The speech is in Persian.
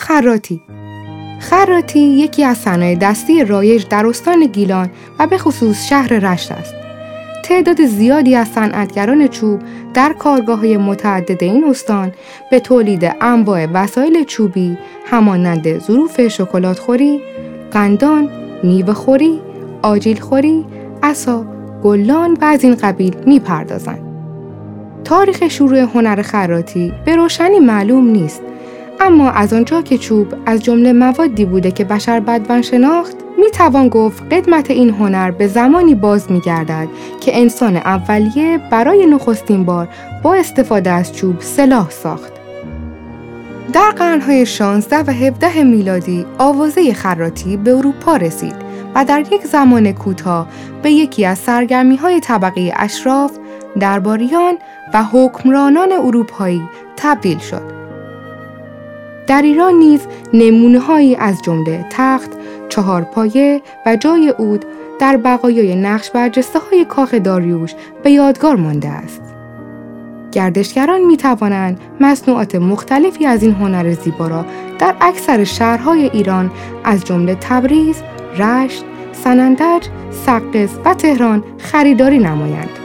خراطی یکی از صنایع دستی رایج در استان گیلان و به خصوص شهر رشت است. تعداد زیادی از صنعتگران چوب در کارگاه‌های متعدد این استان به تولید انواع وسایل چوبی همانند ظروف شکلات‌خوری، قندان، میوه‌خوری، آجیل‌خوری، عصا، گلان و از این قبیل می‌پردازند. تاریخ شروع هنر خراطی به روشنی معلوم نیست، اما از آنجا که چوب از جمله موادی بوده که بشر بدوان شناخت، میتوان گفت قدمت این هنر به زمانی باز می‌گردد که انسان اولیه برای نخستین بار با استفاده از چوب سلاح ساخت. در قرن‌های 16 و 17 میلادی آوازه خراطی به اروپا رسید و در یک زمان کوتاه به یکی از سرگرمی‌های طبقه اشراف، درباریان و حکمرانان اروپایی تبدیل شد. در ایران نیز نمونه‌هایی از جمله تخت، چهارپایه و جای عود در بقایای نقش برجسته‌های کاخ داریوش به یادگار مانده است. گردشگران می‌توانند مصنوعات مختلفی از این هنر زیبا را در اکثر شهرهای ایران از جمله تبریز، رشت، سنندج، سقز و تهران خریداری نمایند.